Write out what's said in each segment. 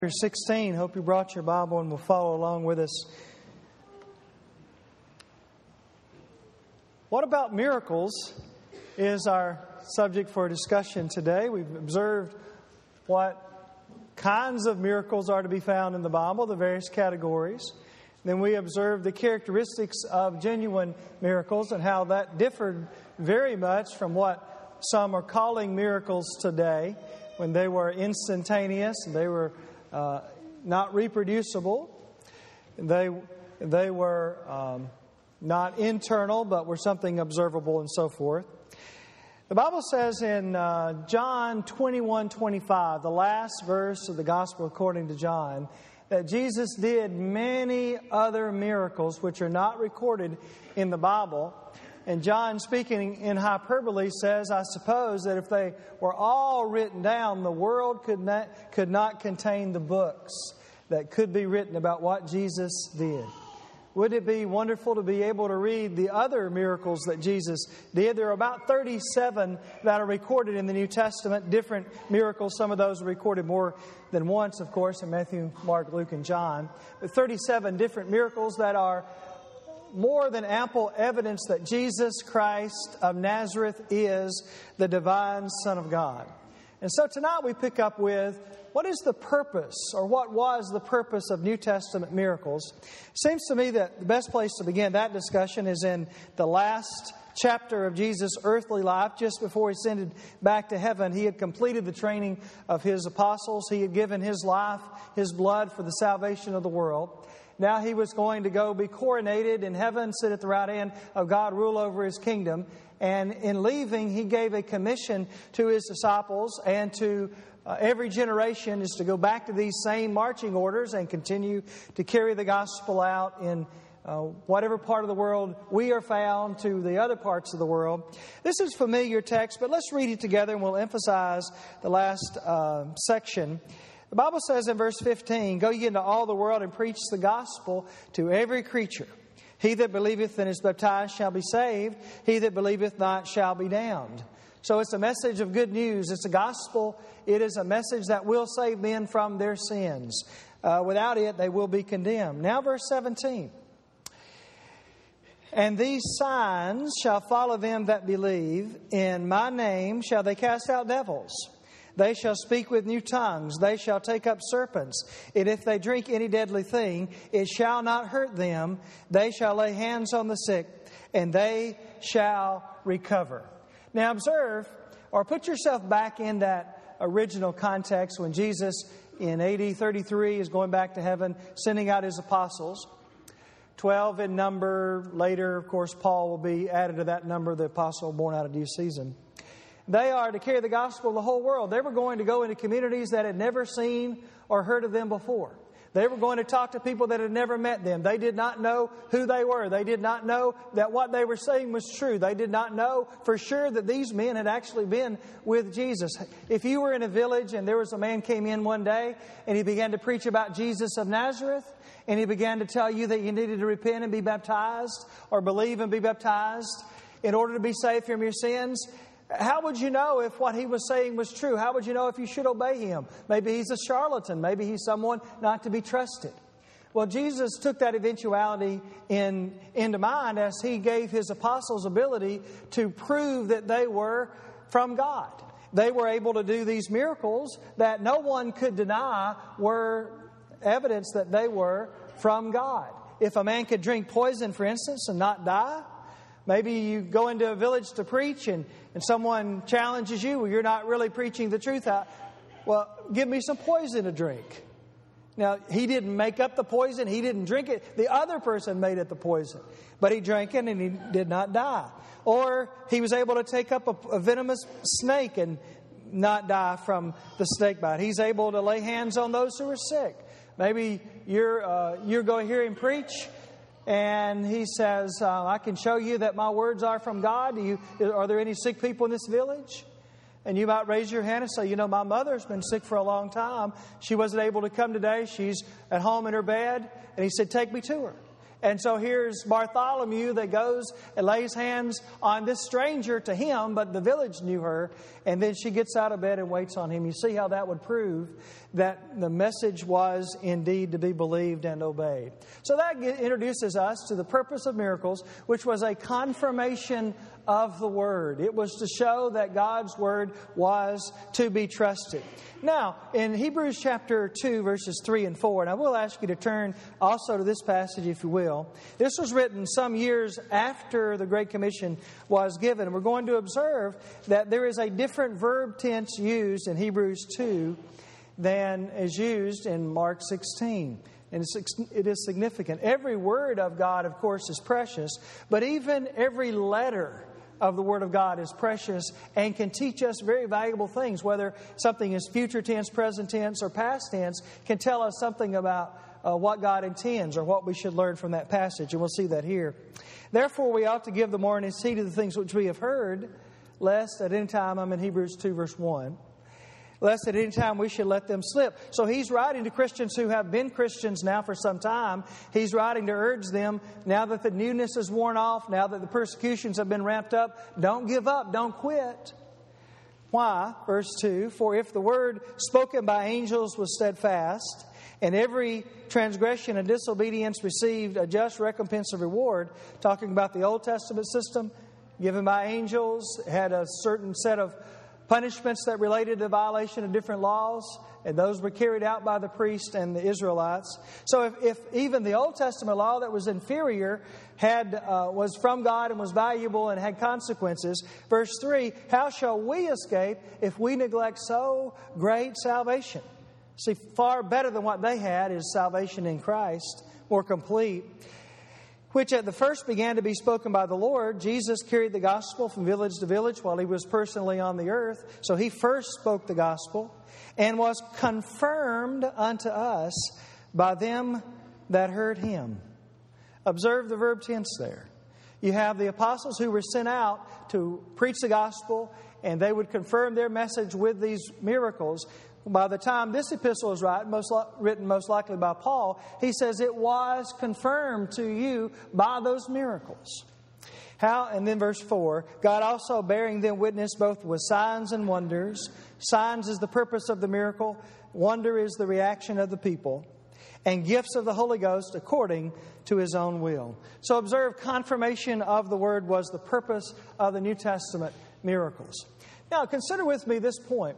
Chapter 16. Hope you brought your Bible and will follow along with us. What about miracles is our subject for discussion today. We've observed what kinds of miracles are to be found in the Bible, the various categories. Then we observed the characteristics of genuine miracles and how that differed very much from what some are calling miracles today, when they were instantaneous and they were not reproducible. They were not internal, but were something observable and so forth. The Bible says in John 21:25, the last verse of the Gospel according to John, that Jesus did many other miracles which are not recorded in the Bible. And John, speaking in hyperbole, says, I suppose that if they were all written down, the world could not contain the books that could be written about what Jesus did. Would it be wonderful to be able to read the other miracles that Jesus did? There are about 37 that are recorded in the New Testament, different miracles. Some of those are recorded more than once, of course, in Matthew, Mark, Luke, and John. But 37 different miracles that are more than ample evidence that Jesus Christ of Nazareth is the divine Son of God. And so tonight we pick up with what is the purpose, or what was the purpose of New Testament miracles. It seems to me that the best place to begin that discussion is in the last chapter of Jesus' earthly life. Just before He ascended back to heaven, He had completed the training of His apostles. He had given His life, His blood for the salvation of the world. Now He was going to go be coronated in heaven, sit at the right hand of God, rule over His kingdom. And in leaving, He gave a commission to His disciples and to every generation, is to go back to these same marching orders and continue to carry the gospel out in whatever part of the world we are found to the other parts of the world. This is familiar text, but let's read it together and we'll emphasize the last section. The Bible says in verse 15, Go ye into all the world and preach the gospel to every creature. He that believeth and is baptized shall be saved. He that believeth not shall be damned. So it's a message of good news. It's a gospel. It is a message that will save men from their sins. Without it, they will be condemned. Now verse 17. And these signs shall follow them that believe. In my name shall they cast out devils. They shall speak with new tongues. They shall take up serpents. And if they drink any deadly thing, it shall not hurt them. They shall lay hands on the sick, and they shall recover. Now observe, or put yourself back in that original context when Jesus in AD 33 is going back to heaven, sending out His apostles. 12 in number. Later, of course, Paul will be added to that number, the apostle born out of due season. They are to carry the gospel of the whole world. They were going to go into communities that had never seen or heard of them before. They were going to talk to people that had never met them. They did not know who they were. They did not know that what they were saying was true. They did not know for sure that these men had actually been with Jesus. If you were in a village and there was a man came in one day and he began to preach about Jesus of Nazareth, and he began to tell you that you needed to repent and be baptized, or believe and be baptized in order to be saved from your sins, how would you know if what he was saying was true? How would you know if you should obey him? Maybe he's a charlatan. Maybe he's someone not to be trusted. Well, Jesus took that eventuality into mind as He gave His apostles ability to prove that they were from God. They were able to do these miracles that no one could deny were evidence that they were from God. If a man could drink poison, for instance, and not die, maybe you go into a village to preach and someone challenges you, well, you're not really preaching the truth. Well, give me some poison to drink. Now, he didn't make up the poison. He didn't drink it. The other person made it the poison. But he drank it and he did not die. Or he was able to take up a venomous snake and not die from the snake bite. He's able to lay hands on those who are sick. Maybe you're going to hear him preach, and he says, I can show you that my words are from God. Are there any sick people in this village? And you might raise your hand and say, my mother's been sick for a long time. She wasn't able to come today. She's at home in her bed. And he said, take me to her. And so here's Bartholomew that goes and lays hands on this stranger to him, but the village knew her. And then she gets out of bed and waits on him. You see how that would prove that the message was indeed to be believed and obeyed. So that introduces us to the purpose of miracles, which was a confirmation of the Word. It was to show that God's Word was to be trusted. Now, in Hebrews chapter 2, verses 3 and 4, and I will ask you to turn also to this passage, if you will. This was written some years after the Great Commission was given. And we're going to observe that there is a different verb tense used in Hebrews 2 than is used in Mark 16. And it is significant. Every word of God, of course, is precious, but even every letter of the Word of God is precious and can teach us very valuable things. Whether something is future tense, present tense, or past tense, can tell us something about what God intends or what we should learn from that passage. And we'll see that here. Therefore, we ought to give the more earnest heed to the things which we have heard, lest at any time, I'm in Hebrews 2, verse 1, lest at any time we should let them slip. So he's writing to Christians who have been Christians now for some time. He's writing to urge them, now that the newness is worn off, now that the persecutions have been ramped up, don't give up, don't quit. Why? Verse 2, for if the word spoken by angels was steadfast, and every transgression and disobedience received a just recompense of reward, talking about the Old Testament system, given by angels, had a certain set of punishments that related to violation of different laws, and those were carried out by the priest and the Israelites. So if even the Old Testament law that was inferior was from God and was valuable and had consequences, verse 3, how shall we escape if we neglect so great salvation? See, far better than what they had is salvation in Christ, more complete, which at the first began to be spoken by the Lord. Jesus carried the gospel from village to village while he was personally on the earth. So he first spoke the gospel and was confirmed unto us by them that heard him. Observe the verb tense there. You have the apostles who were sent out to preach the gospel, and they would confirm their message with these miracles. By the time this epistle is written most likely by Paul, he says it was confirmed to you by those miracles. How? And then verse 4, God also bearing them witness both with signs and wonders. Signs is the purpose of the miracle. Wonder is the reaction of the people. And gifts of the Holy Ghost according to his own will. So observe, confirmation of the word was the purpose of the New Testament miracles. Now consider with me this point.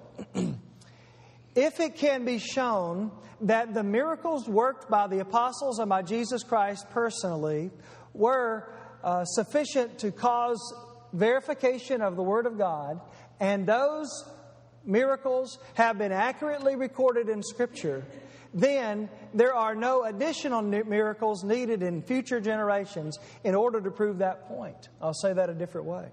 If it can be shown that the miracles worked by the apostles and by Jesus Christ personally were sufficient to cause verification of the Word of God, and those miracles have been accurately recorded in Scripture, then there are no additional miracles needed in future generations in order to prove that point. I'll say that a different way.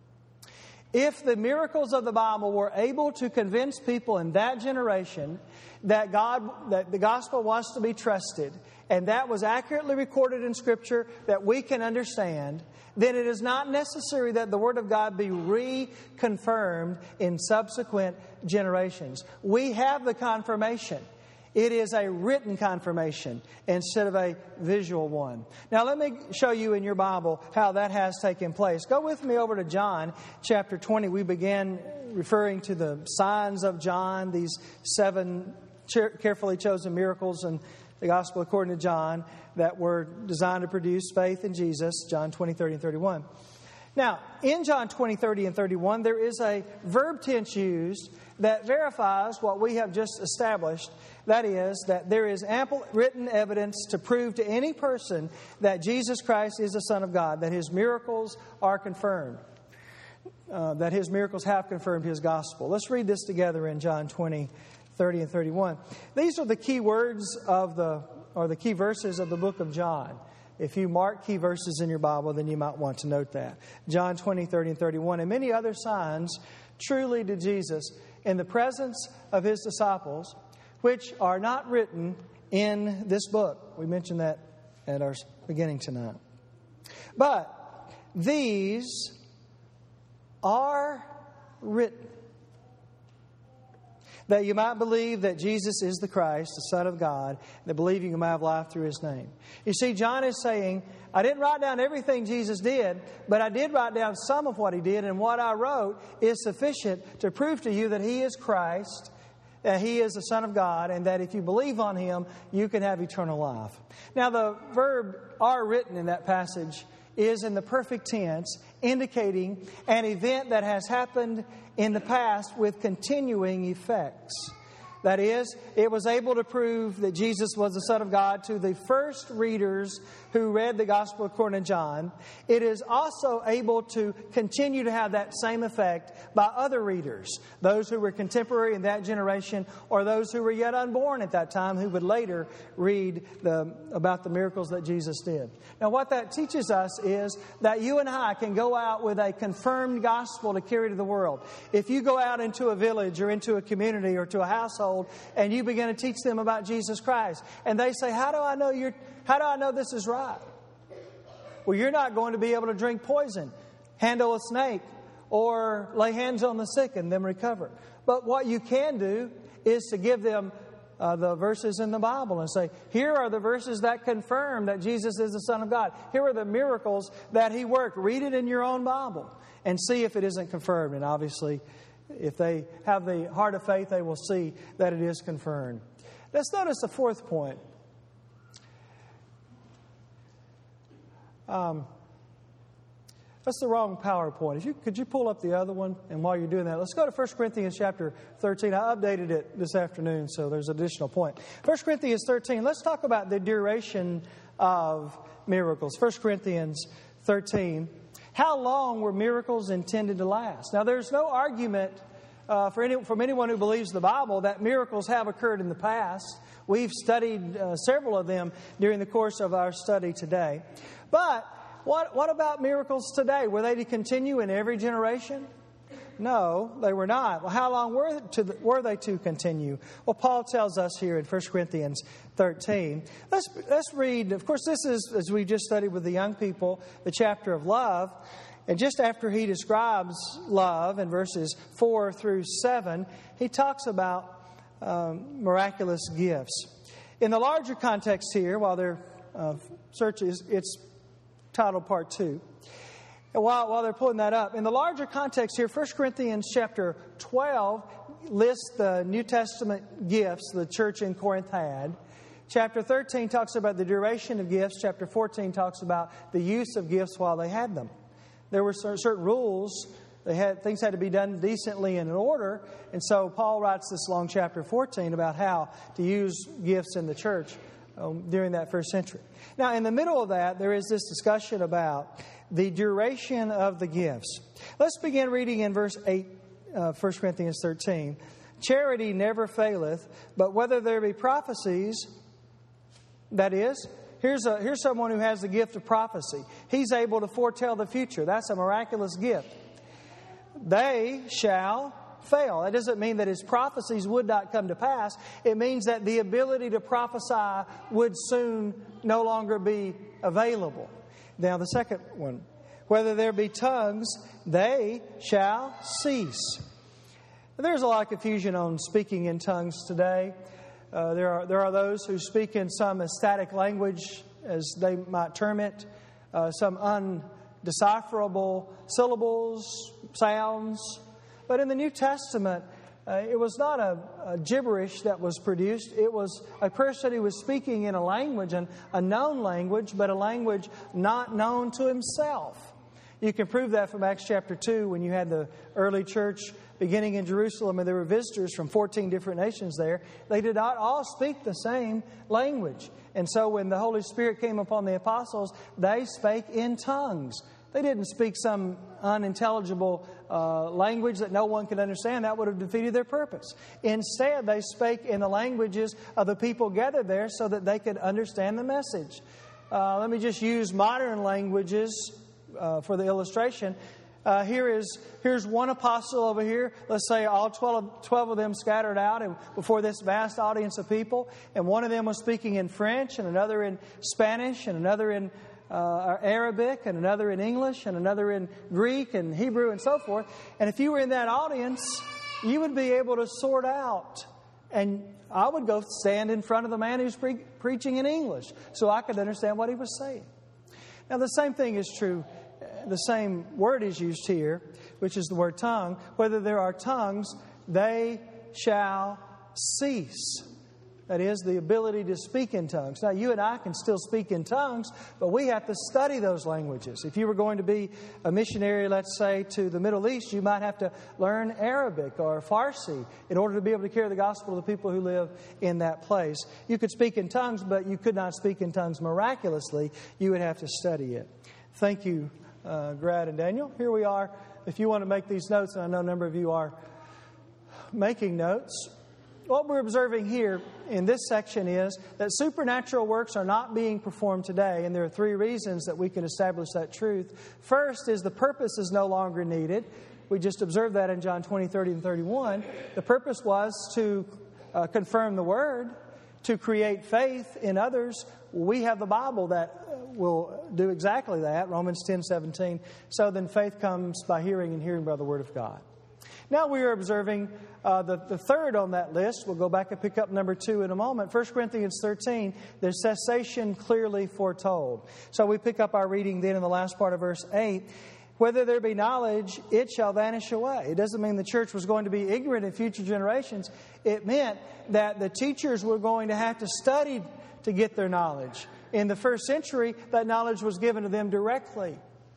If the miracles of the Bible were able to convince people in that generation that the gospel was to be trusted, and that was accurately recorded in Scripture that we can understand, then it is not necessary that the Word of God be reconfirmed in subsequent generations. We have the confirmation. It is a written confirmation instead of a visual one. Now let me show you in your Bible how that has taken place. Go with me over to John chapter 20. We began referring to the signs of John, these 7 carefully chosen miracles in the Gospel according to John that were designed to produce faith in Jesus, John 20, 30, and 31. Now, in John 20, 30, and 31, there is a verb tense used that verifies what we have just established. That is, that there is ample written evidence to prove to any person that Jesus Christ is the Son of God, that his miracles are confirmed, that his miracles have confirmed his gospel. Let's read this together in John 20, 30, and 31. These are the key words the key verses of the book of John. If you mark key verses in your Bible, then you might want to note that. John 20, 30, and 31. And many other signs truly did Jesus in the presence of his disciples, which are not written in this book. We mentioned that at our beginning tonight. But these are written, that you might believe that Jesus is the Christ, the Son of God, that believing you might have life through his name. You see, John is saying, I didn't write down everything Jesus did, but I did write down some of what he did, and what I wrote is sufficient to prove to you that he is Christ, that He is the Son of God, and that if you believe on Him, you can have eternal life. Now, the verb "are written" in that passage is in the perfect tense, indicating an event that has happened in the past with continuing effects. That is, it was able to prove that Jesus was the Son of God to the first readers who read the Gospel according to John. It is also able to continue to have that same effect by other readers, those who were contemporary in that generation or those who were yet unborn at that time who would later read about the miracles that Jesus did. Now, what that teaches us is that you and I can go out with a confirmed gospel to carry to the world. If you go out into a village or into a community or to a household and you begin to teach them about Jesus Christ, and they say, how do I know this is right? Well, you're not going to be able to drink poison, handle a snake, or lay hands on the sick and them recover. But what you can do is to give them the verses in the Bible and say, here are the verses that confirm that Jesus is the Son of God. Here are the miracles that He worked. Read it in your own Bible and see if it isn't confirmed. And obviously, if they have the heart of faith, they will see that it is confirmed. Let's notice the fourth point. That's the wrong PowerPoint. Could you pull up the other one? And while you're doing that, let's go to 1 Corinthians chapter 13. I updated it this afternoon, so there's an additional point. 1 Corinthians 13, let's talk about the duration of miracles. 1 Corinthians 13. How long were miracles intended to last? Now, there's no argument from anyone who believes the Bible that miracles have occurred in the past. We've studied several of them during the course of our study today. But what about miracles today? Were they to continue in every generation? No, they were not. Well, how long were they to continue? Well, Paul tells us here in 1 Corinthians 13. Let's read. Of course, this is, as we just studied with the young people, the chapter of love. And just after he describes love in verses 4 through 7, he talks about miraculous gifts. In the larger context here, while they're searches, it's titled Part 2. And while they're pulling that up, in the larger context here, 1 Corinthians chapter 12 lists the New Testament gifts the church in Corinth had. Chapter 13 talks about the duration of gifts. Chapter 14 talks about the use of gifts while they had them. There were certain rules. Things had to be done decently and in order. And so Paul writes this long chapter 14 about how to use gifts in the church during that first century. Now, in the middle of that, there is this discussion about the duration of the gifts. Let's begin reading in verse 8, 1 Corinthians 13. Charity never faileth, but whether there be prophecies, that is, here's someone who has the gift of prophecy. He's able to foretell the future. That's a miraculous gift. They shall fail. That doesn't mean that his prophecies would not come to pass. It means that the ability to prophesy would soon no longer be available. Now, the second one. Whether there be tongues, they shall cease. There's a lot of confusion on speaking in tongues today. There are those who speak in some ecstatic language, as they might term it, some undecipherable syllables, sounds. But in the New Testament, it was not a gibberish that was produced. It was a person who was speaking in a language, a known language, but a language not known to himself. You can prove that from Acts chapter 2 when you had the early church beginning in Jerusalem and there were visitors from 14 different nations there. They did not all speak the same language. And so when the Holy Spirit came upon the apostles, they spake in tongues. They didn't speak some unintelligible language that no one could understand. That would have defeated their purpose. Instead, they spake in the languages of the people gathered there so that they could understand the message. Let me just use modern languages for the illustration. Here's one apostle over here. Let's say all 12 of them scattered out and before this vast audience of people. And one of them was speaking in French, and another in Spanish, and another in Arabic, and another in English, and another in Greek and Hebrew and so forth. And if you were in that audience, you would be able to sort out. And I would go stand in front of the man who's preaching in English so I could understand what he was saying. Now, the same thing is true. The same word is used here, which is the word tongue. Whether there are tongues, they shall cease. That is, the ability to speak in tongues. Now, you and I can still speak in tongues, but we have to study those languages. If you were going to be a missionary, let's say, to the Middle East, you might have to learn Arabic or Farsi in order to be able to carry the gospel to the people who live in that place. You could speak in tongues, but you could not speak in tongues miraculously. You would have to study it. Thank you, Grad and Daniel. Here we are. If you want to make these notes, and I know a number of you are making notes, what we're observing here in this section is that supernatural works are not being performed today, and there are three reasons that we can establish that truth. First is the purpose is no longer needed. We just observed that in John 20, 30, and 31. The purpose was to confirm the Word, to create faith in others. We have the Bible that will do exactly that, Romans 10, 17. So then faith comes by hearing, and hearing by the Word of God. Now we are observing the third on that list. We'll go back and pick up number 2 in a moment. 1 Corinthians 13, the cessation clearly foretold. So we pick up our reading then in the last part of verse 8. Whether there be knowledge, it shall vanish away. It doesn't mean the church was going to be ignorant in future generations. It meant that the teachers were going to have to study to get their knowledge. In the first century, that knowledge was given to them directly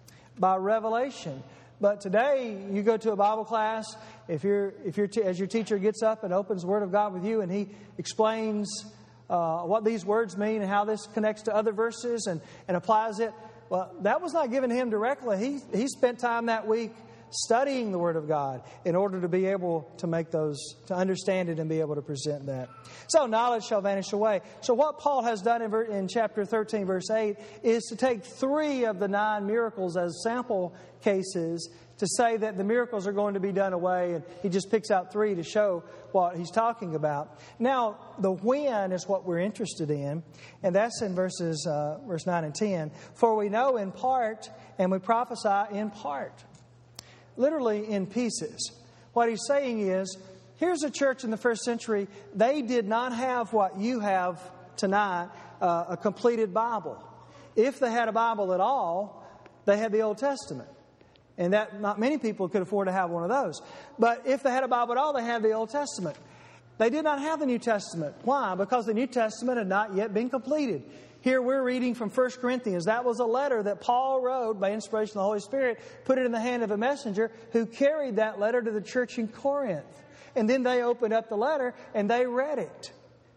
by revelation. But today, you go to a Bible class, as your teacher gets up and opens the Word of God with you, and he explains what these words mean and how this connects to other verses and applies it. Well, that was not given to him directly. He spent time that week studying the Word of God in order to be able to make those, to understand it and be able to present that. So knowledge shall vanish away. So what Paul has done in chapter 13, verse 8, is to take 3 of the 9 miracles as sample cases to say that the miracles are going to be done away, and he just picks out 3 to show what he's talking about. Now, the when is what we're interested in, and that's in verse 9 and 10. For we know in part, and we prophesy in part. Literally in pieces. What he's saying is, here's a church in the first century. They did not have what you have tonight, a completed Bible. If they had a Bible at all, they had the Old Testament. And that not many people could afford to have one of those. But if they had a Bible at all, they had the Old Testament. They did not have the New Testament. Why? Because the New Testament had not yet been completed. Here we're reading from 1 Corinthians. That was a letter that Paul wrote by inspiration of the Holy Spirit, put it in the hand of a messenger who carried that letter to the church in Corinth. And then they opened up the letter and they read it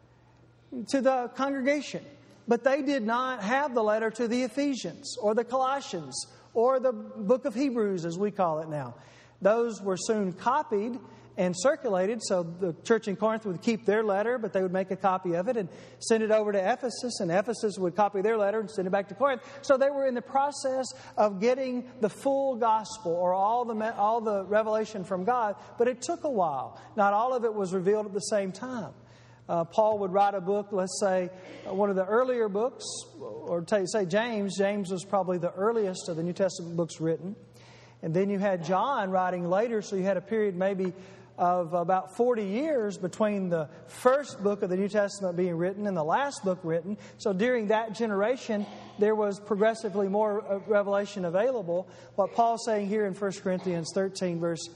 to the congregation. But they did not have the letter to the Ephesians or the Colossians or the book of Hebrews, as we call it now. Those were soon copied and circulated, so the church in Corinth would keep their letter, but they would make a copy of it and send it over to Ephesus, and Ephesus would copy their letter and send it back to Corinth. So they were in the process of getting the full gospel or all the revelation from God, but it took a while. Not all of it was revealed at the same time. Paul would write a book, let's say, one of the earlier books, or say James. James was probably the earliest of the New Testament books written. And then you had John writing later, so you had a period maybe of about 40 years between the first book of the New Testament being written and the last book written. So during that generation, there was progressively more revelation available. What Paul's saying here in 1 Corinthians 13, verse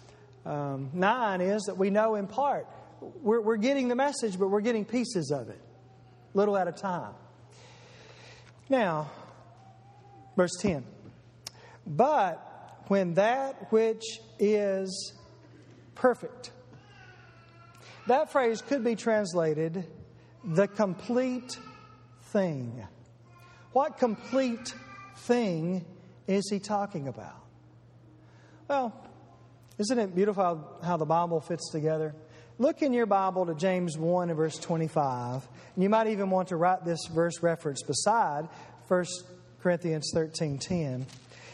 9 is that we know in part. We're getting the message, but we're getting pieces of it, little at a time. Now, verse 10. But when that which is perfect. That phrase could be translated, the complete thing. What complete thing is he talking about? Well, isn't it beautiful how the Bible fits together? Look in your Bible to James 1 and verse 25. And you might even want to write this verse reference beside 1 Corinthians 13:10.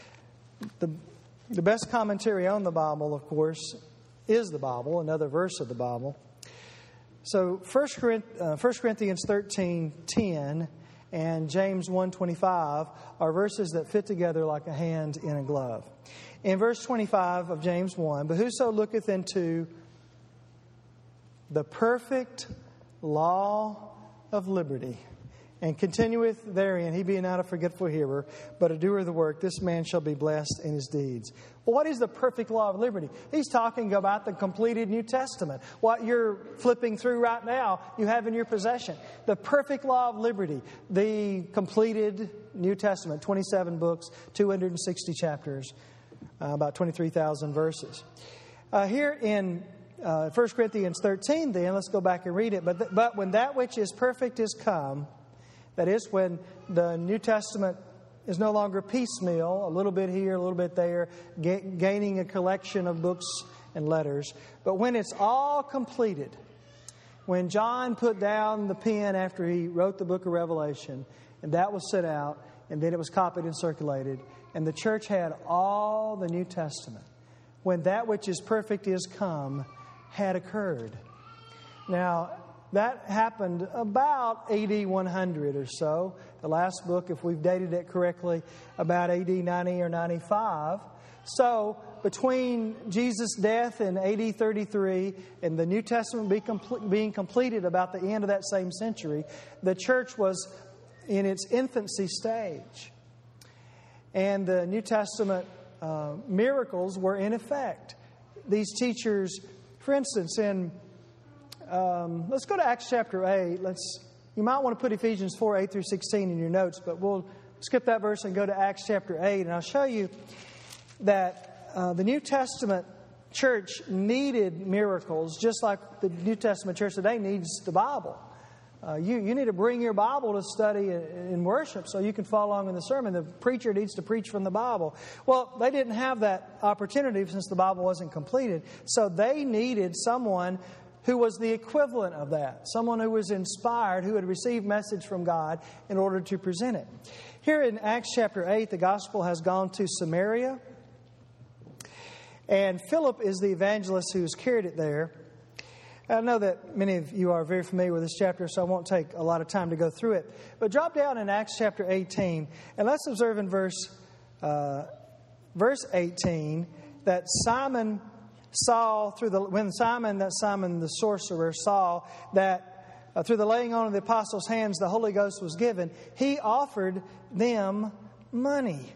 The best commentary on the Bible, of course, is the Bible, another verse of the Bible. So 1 Corinthians 13:10 and James 1:25 are verses that fit together like a hand in a glove. In verse 25 of James 1, but whoso looketh into the perfect law of liberty and continueth therein, he being not a forgetful hearer, but a doer of the work, this man shall be blessed in his deeds. Well, what is the perfect law of liberty? He's talking about the completed New Testament. What you're flipping through right now, you have in your possession. The perfect law of liberty, the completed New Testament, 27 books, 260 chapters, about 23,000 verses. Here in 1 Corinthians 13, then, let's go back and read it. But when that which is perfect is come, that is, when the New Testament is no longer piecemeal, a little bit here, a little bit there, gaining a collection of books and letters. But when it's all completed, when John put down the pen after he wrote the book of Revelation, and that was set out, and then it was copied and circulated, and the church had all the New Testament, when that which is perfect is come, had occurred. Now, that happened about AD 100 or so. The last book, if we've dated it correctly, about AD 90 or 95. So, between Jesus' death in AD 33 and the New Testament being completed about the end of that same century, the church was in its infancy stage. And the New Testament miracles were in effect. These teachers, for instance, let's go to Acts chapter 8. You might want to put Ephesians 4, 8 through 16 in your notes, but we'll skip that verse and go to Acts chapter 8. And I'll show you that the New Testament church needed miracles, just like the New Testament church today needs the Bible. You need to bring your Bible to study in worship so you can follow along in the sermon. The preacher needs to preach from the Bible. Well, they didn't have that opportunity since the Bible wasn't completed. So they needed someone who was the equivalent of that. Someone who was inspired, who had received message from God in order to present it. Here in Acts chapter 8, the gospel has gone to Samaria. And Philip is the evangelist who's carried it there. I know that many of you are very familiar with this chapter, so I won't take a lot of time to go through it. But drop down in Acts chapter 18, and let's observe in verse 18 that Simon saw when Simon the sorcerer saw that through the laying on of the apostles' hands the Holy Ghost was given, he offered them money.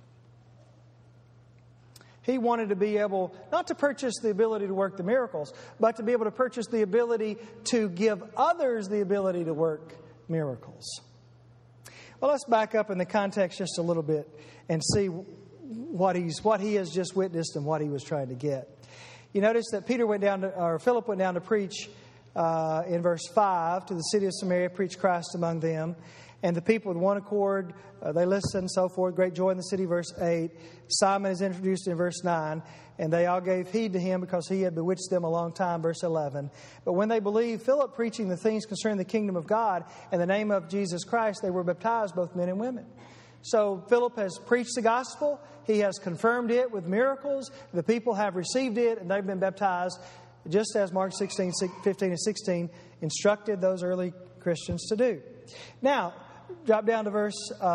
He wanted to be able, not to purchase the ability to work the miracles, but to be able to purchase the ability to give others the ability to work miracles. Well, let's back up in the context just a little bit and see what he has just witnessed and what he was trying to get. You notice that Philip went down to preach in verse 5 to the city of Samaria, preach Christ among them. And the people with one accord, they listened, so forth. Great joy in the city, verse 8. Simon is introduced in verse 9. And they all gave heed to him because he had bewitched them a long time, verse 11. But when they believed Philip preaching the things concerning the kingdom of God in the name of Jesus Christ, they were baptized, both men and women. So Philip has preached the gospel. He has confirmed it with miracles. The people have received it, and they've been baptized, just as Mark 16, 15, and 16 instructed those early Christians to do. Now, drop down to verse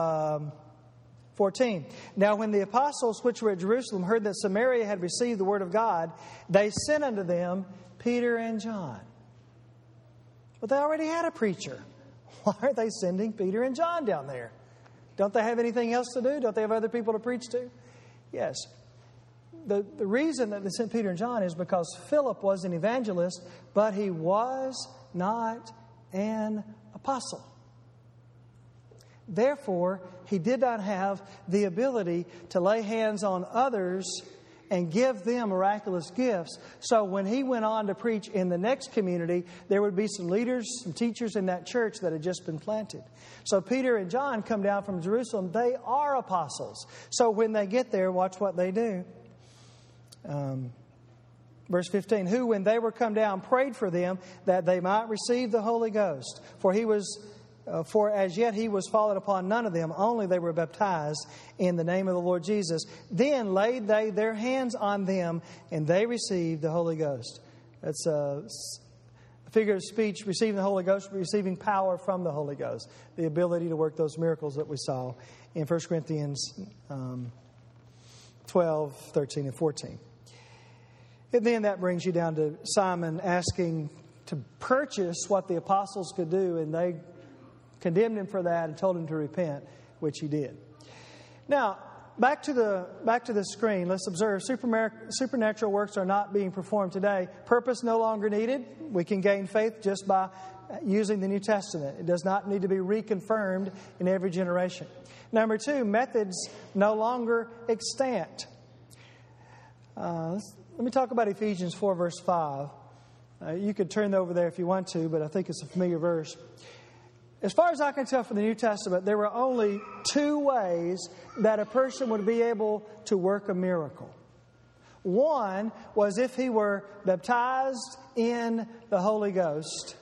14. Now, when the apostles which were at Jerusalem heard that Samaria had received the word of God, they sent unto them Peter and John. But they already had a preacher. Why are they sending Peter and John down there? Don't they have anything else to do? Don't they have other people to preach to? Yes. The reason that they sent Peter and John is because Philip was an evangelist, but he was not an apostle. Therefore, he did not have the ability to lay hands on others and give them miraculous gifts. So when he went on to preach in the next community, there would be some leaders, some teachers in that church that had just been planted. So Peter and John come down from Jerusalem. They are apostles. So when they get there, watch what they do. Verse 15, who, when they were come down, prayed for them that they might receive the Holy Ghost. For as yet he was fallen upon none of them, only they were baptized in the name of the Lord Jesus. Then laid they their hands on them, and they received the Holy Ghost. That's a figure of speech, receiving the Holy Ghost, receiving power from the Holy Ghost. The ability to work those miracles that we saw in 1 Corinthians 12, 13, and 14. And then that brings you down to Simon asking to purchase what the apostles could do, and they condemned him for that and told him to repent, which he did. Now, back to the screen. Let's observe supernatural works are not being performed today. Purpose no longer needed. We can gain faith just by using the New Testament. It does not need to be reconfirmed in every generation. Number 2, methods no longer extant. Let me talk about Ephesians 4, verse 5. You could turn over there if you want to, but I think it's a familiar verse. As far as I can tell from the New Testament, there were only 2 ways that a person would be able to work a miracle. One was if he were baptized in the Holy Ghost.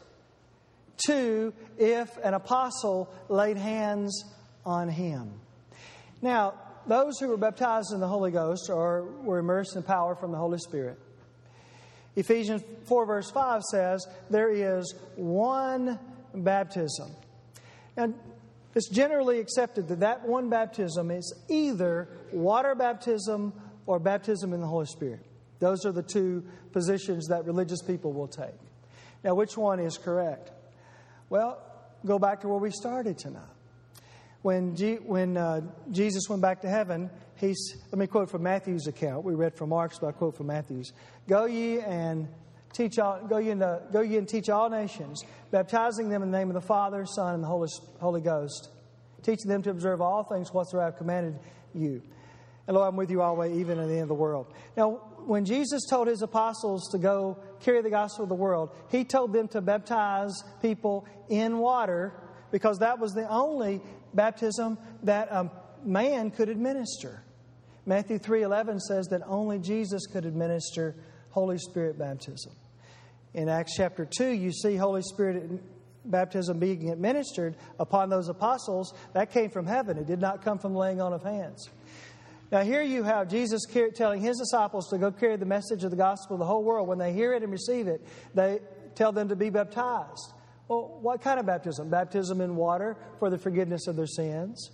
2, if an apostle laid hands on him. Now, those who were baptized in the Holy Ghost were immersed in power from the Holy Spirit. Ephesians 4 verse 5 says there is one baptism. Now, it's generally accepted that one baptism is either water baptism or baptism in the Holy Spirit. Those are the 2 positions that religious people will take. Now, which one is correct? Well, go back to where we started tonight. When Jesus went back to heaven, let me quote from Matthew's account. We read from Mark's, but I quote from Matthew's. Go ye and teach all nations, baptizing them in the name of the Father, Son, and the Holy Ghost, teaching them to observe all things whatsoever I have commanded you. And lo, I'm with you always, even in the end of the world. Now, when Jesus told his apostles to go carry the gospel of the world, he told them to baptize people in water because that was the only baptism that a man could administer. Matthew 3:11 says that only Jesus could administer Holy Spirit baptism. In Acts chapter 2, you see Holy Spirit baptism being administered upon those apostles. That came from heaven. It did not come from laying on of hands. Now here you have Jesus telling his disciples to go carry the message of the gospel to the whole world. When they hear it and receive it, they tell them to be baptized. Well, what kind of baptism? Baptism in water for the forgiveness of their sins.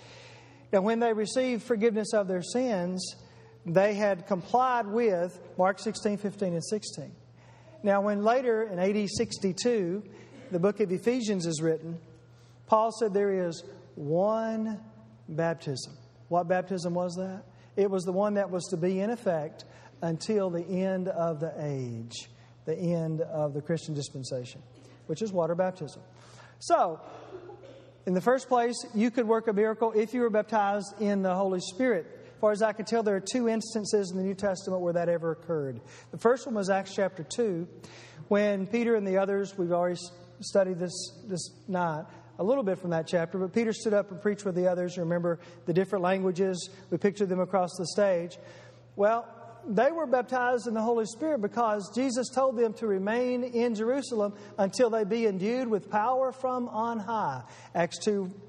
Now when they received forgiveness of their sins, they had complied with Mark 16, 15, and 16. Now when later in AD 62, the book of Ephesians is written, Paul said there is one baptism. What baptism was that? It was the one that was to be in effect until the end of the age, the end of the Christian dispensation, which is water baptism. So, in the first place, you could work a miracle if you were baptized in the Holy Spirit. As far as I can tell, there are 2 instances in the New Testament where that ever occurred. The first one was Acts chapter 2, when Peter and the others, we've already studied this night, a little bit from that chapter, but Peter stood up and preached with the others. Remember the different languages. We pictured them across the stage. Well, they were baptized in the Holy Spirit because Jesus told them to remain in Jerusalem until they be endued with power from on high. Acts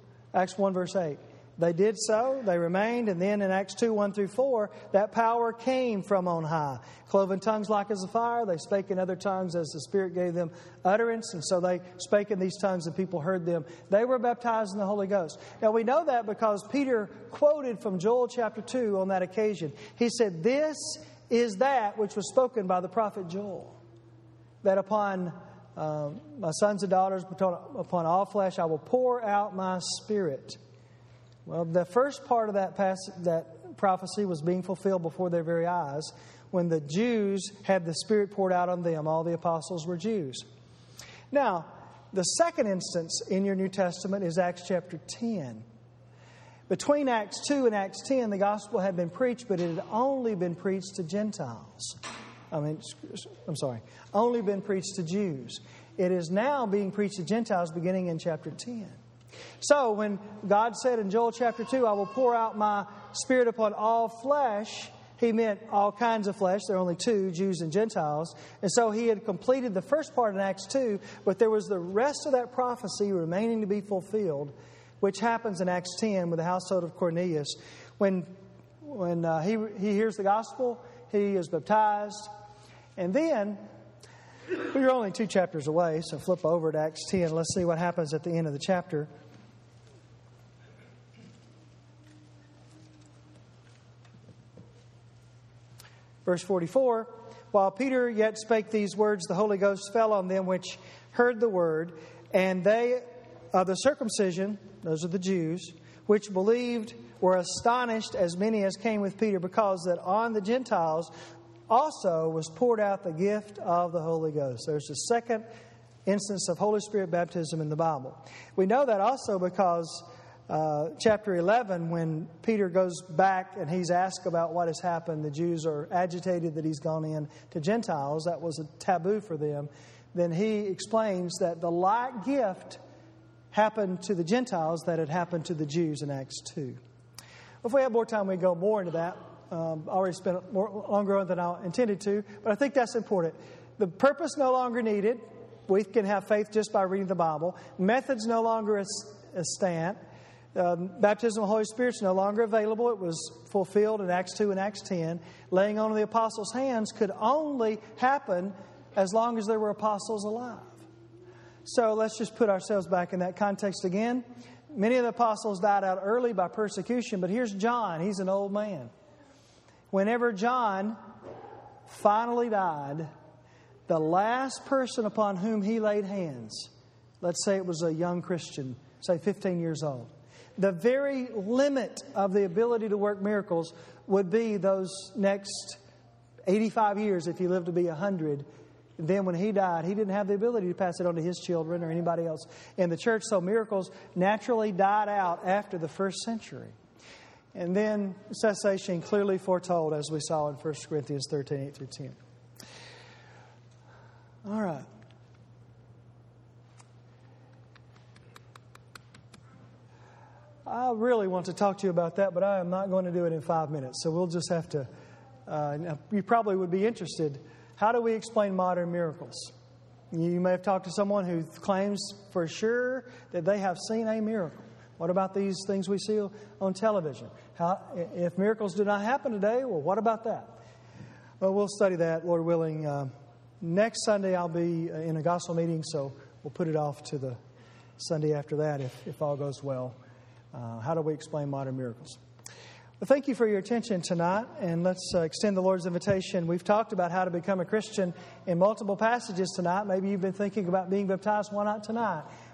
1 verse 8. They did so, they remained, and then in Acts 2, 1 through 4, that power came from on high. Cloven tongues like as a fire, they spake in other tongues as the Spirit gave them utterance, and so they spake in these tongues and people heard them. They were baptized in the Holy Ghost. Now we know that because Peter quoted from Joel chapter 2 on that occasion. He said, "This is that which was spoken by the prophet Joel, that upon my sons and daughters, upon all flesh, I will pour out my Spirit." Well, the first part of that prophecy was being fulfilled before their very eyes when the Jews had the Spirit poured out on them. All the apostles were Jews. Now, the second instance in your New Testament is Acts chapter 10. Between Acts 2 and Acts 10, the gospel had been preached, but it had only been preached to Gentiles. Only been preached to Jews. It is now being preached to Gentiles beginning in chapter 10. So when God said in Joel chapter 2, I will pour out my Spirit upon all flesh, He meant all kinds of flesh. There are only 2, Jews and Gentiles. And so He had completed the first part in Acts 2, but there was the rest of that prophecy remaining to be fulfilled, which happens in Acts 10 with the household of Cornelius. When he hears the gospel, he is baptized. And then, we're only 2 chapters away, so flip over to Acts 10. Let's see what happens at the end of the chapter. Verse 44, while Peter yet spake these words, the Holy Ghost fell on them which heard the word, and they of the circumcision, those are the Jews, which believed were astonished as many as came with Peter, because that on the Gentiles also was poured out the gift of the Holy Ghost. There's the second instance of Holy Spirit baptism in the Bible. We know that also because chapter 11, when Peter goes back and he's asked about what has happened, the Jews are agitated that he's gone in to Gentiles. That was a taboo for them. Then he explains that the like gift happened to the Gentiles that had happened to the Jews in Acts 2. If we have more time, we go more into that. I already spent longer on than I intended to, but I think that's important. The purpose no longer needed. We can have faith just by reading the Bible. Methods no longer extant. Baptism of the Holy Spirit is no longer available. It was fulfilled in Acts 2 and Acts 10. Laying on of the apostles' hands could only happen as long as there were apostles alive. So let's just put ourselves back in that context again. Many of the apostles died out early by persecution, but here's John. He's an old man. Whenever John finally died, the last person upon whom he laid hands, let's say it was a young Christian, say 15 years old, the very limit of the ability to work miracles would be those next 85 years if he lived to be 100. Then when he died, he didn't have the ability to pass it on to his children or anybody else in the church. So miracles naturally died out after the first century. And then cessation clearly foretold, as we saw in 1 Corinthians 13, 8 through 10. All right. I really want to talk to you about that, but I am not going to do it in 5 minutes. So we'll just have to, you probably would be interested. How do we explain modern miracles? You may have talked to someone who claims for sure that they have seen a miracle. What about these things we see on television? If miracles do not happen today, well, what about that? Well, we'll study that, Lord willing. Next Sunday I'll be in a gospel meeting, so we'll put it off to the Sunday after that if all goes well. How do we explain modern miracles? Well, thank you for your attention tonight, and let's extend the Lord's invitation. We've talked about how to become a Christian in multiple passages tonight. Maybe you've been thinking about being baptized. Why not tonight?